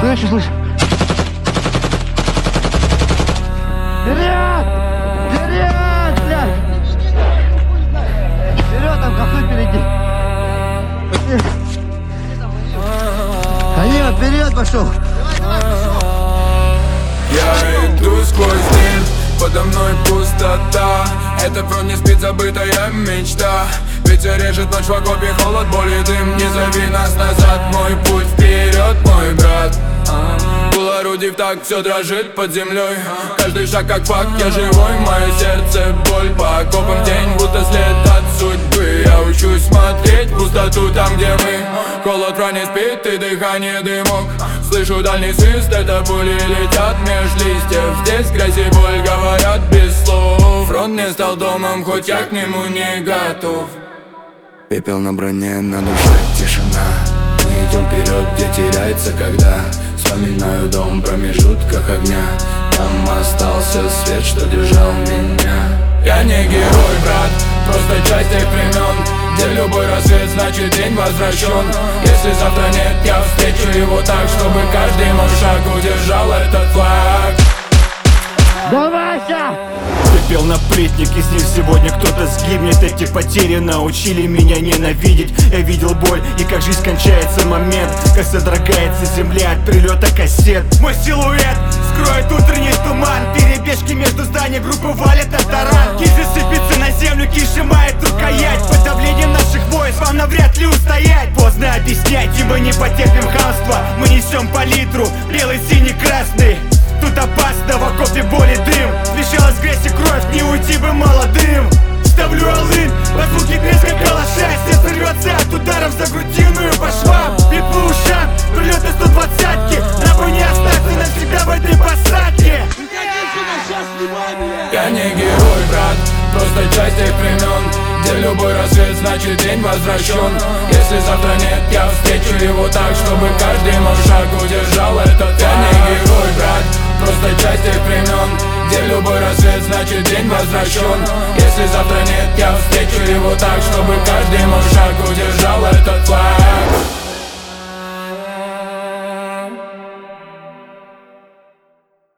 я еще слышу. Вперед! Вперед, блядь! Вперед, там косой впереди. Данила, вперед пошел! Я иду сквозь день, подо мной пустота. Это вновь не спит забытая мечта. Ветер режет ночь в окопе, холод, боль и дым. Не зови нас назад, мой путь вперед, мой брат. Пул орудий в такт, все дрожит под землей. Каждый шаг как факт, я живой, мое сердце боль. По окопам день, будто след от судьбы. Я учусь смотреть пустоту там, где мы. Холод в ране спит и дыхание дымок. Слышу дальний свист, это пули летят меж листьев. Здесь грязь и боль говорят без слов. Фронт не стал домом, хоть я к нему не готов. Пепел на броне, на душе тишина. Мы идем вперед, где теряется когда. Вспоминаю дом в промежутках огня. Там остался свет, что держал меня. Я не герой, брат, просто часть тех времен, где любой рассвет значит день возвращен. Если завтра нет, я встречу его так, чтобы каждый мой шаг удержал этот флаг. Давайся! Пепел на плитник, из них сегодня кто-то сгибнет. Эти потери научили меня ненавидеть. Я видел боль и как жизнь кончается момент, как содрогается земля от прилета кассет. Мой силуэт скроет утренний туман. Перебежки между зданий, группы валят на таран. Кизы сыпется на землю, киш сжимает рукоять. Под давлением наших войск вам навряд ли устоять. Поздно объяснять, и мы не потерпим хамства. Мы несем палитру, белый, синий, красный. Тут опасно, в окопе боли дым. Смешалась грязь и кровь, не уйти бы молодым. Ставлю алын, по звуке треска калаша. Сердце рвется от ударов за грудиную по швам. Бит по ушам, прилеты 120-ки. Нахуй не остаться навсегда в этой посадке. Я не герой, брат, просто часть тех времен, где любой рассвет значит день возвращен. Если завтра нет, я встречу его так, чтобы каждый мой шаг удержал этот. Я не герой, брат, просто часть тех времен, где любой рассвет значит день возвращен. Если завтра нет, я встречу его так, чтобы каждый мой шаг удержал этот флаг.